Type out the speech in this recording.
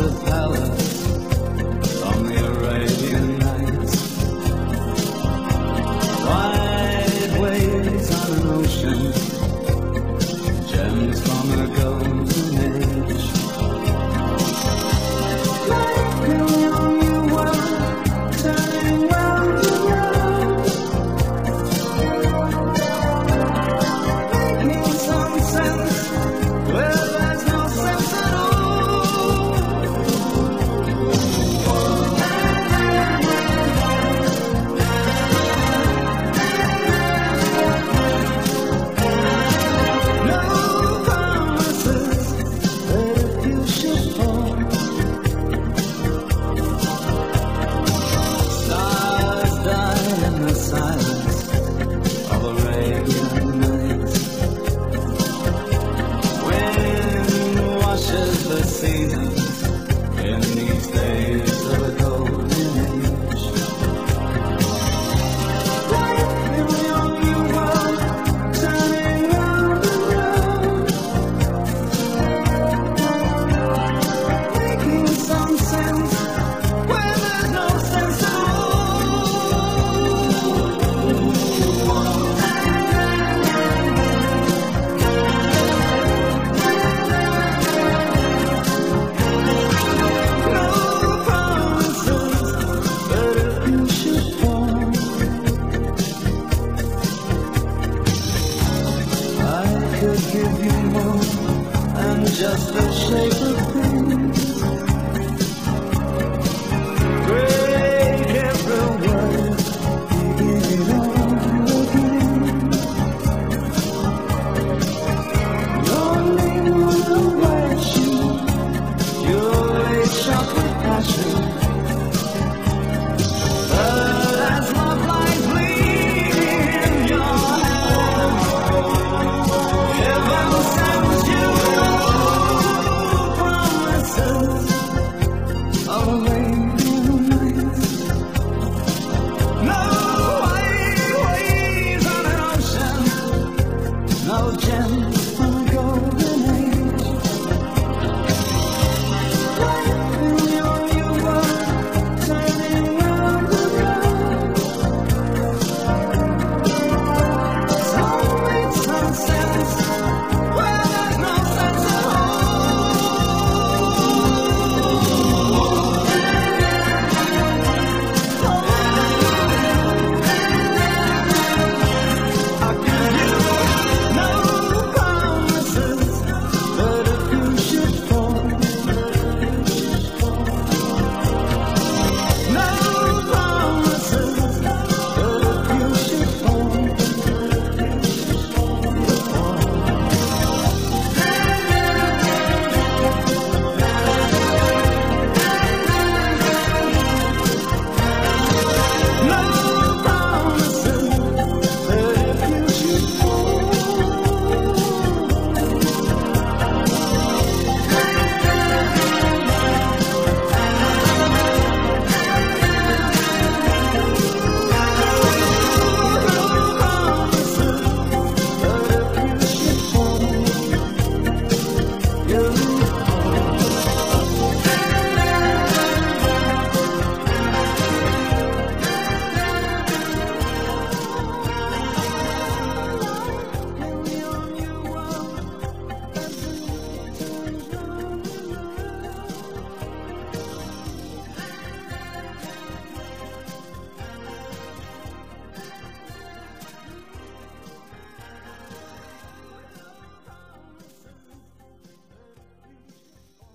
of palace from the Arabian Nights. Wide waves on an ocean, gems from a golden age. Like a young world turning round and round, making some sense where there's no sense at all. No promises that if you should fall, stars die in the silence of Arabian nights. Wind washes the seasons in these days of a golden age. Like a young world turning round and round, making some sense where there's no sense at all. No promises that if you should fall, I could give you more than just the shape of things.